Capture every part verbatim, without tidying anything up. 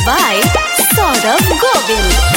by Saurabh Govind.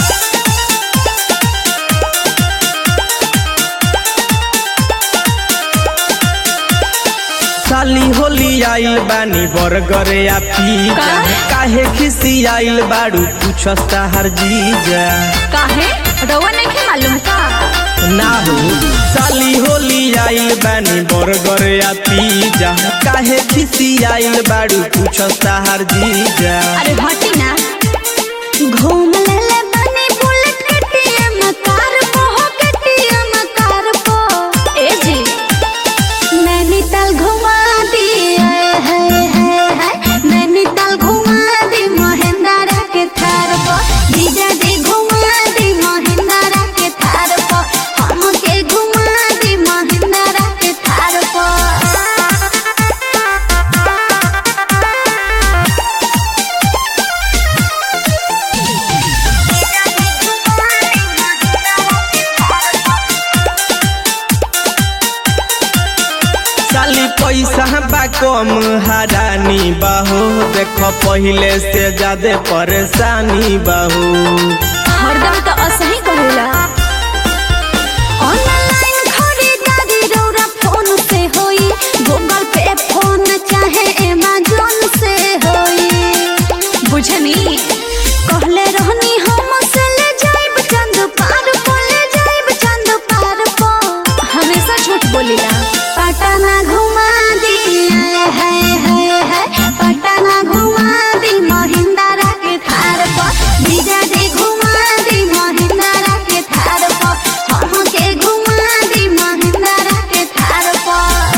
साली होली आइल बानी बर्गर या पिज्जा काहे खिसी आइल बाड़ू पूछता हर जीजा काहे रवा नहीं मालूम का ना हो। साली होली आइल बानी बर्गर या पिज्जा काहे खिसी आइल बाड़ू पूछता हर जीजा। अरे हटी ना घूम ले ले बानी बुलेट केटीएम कार को हो केटीएम कार को ए जी नैनीताल घुमा दी है है है नैनीताल घुमा दी महिंद्रा के थार को जीजा जी घुमा दी महिंद्रा के थार को हम के घुमा दी महिंद्रा के थार को। साली पैसा बा कम हरानी बाहो देखो पहले से ज्यादा परेशानी बाहो। हरदम तो असही करेला ऑनलाइन खरीदारी रौरा फोन से होई गूगल पे फोन चाहे अमेज़न से होई बुझनी कहले रहनी हम से ले जाइब चंद पार को ले जाइब चंद पार को हमेशा झूठ बोलीला। पटना घुमा दी है है है पटना घुमा दी महिंद्रा के थार को जीजा जी घुमा दी महिंद्रा के थार को हम के घुमा दी महिंद्रा के थार को।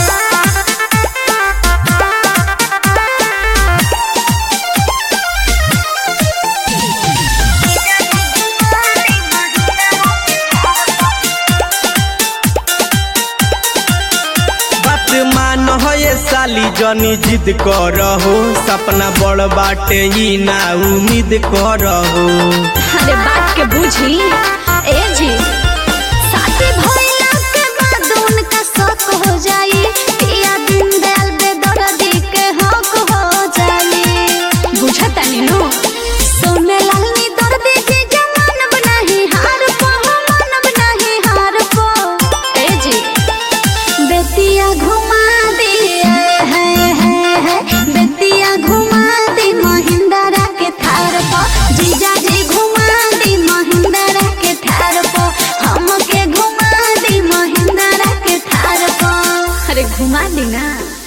बात मान हो ये साली जनी जिद करहो सपना बड़ बाटे ही ना उम्मीद करहो। अरे बात के बुझी ए जी शादी भइला के बाद उनका शौक हो जाई पिया दिन दयाल बेदर्दी के हक हो जाई बुझता नहीं नो सोने लालनी दर्दी जी जमान बनाही हार को मन बनाही हार को ए जी बेतिया घुमा दी है है है बेतिया घुमा दी महिंद्रा के थार को जीजा जी घुमा दी महिंद्रा के थार को हम के घुमा दी महिंद्रा के थार को। अरे घुमा दी ना।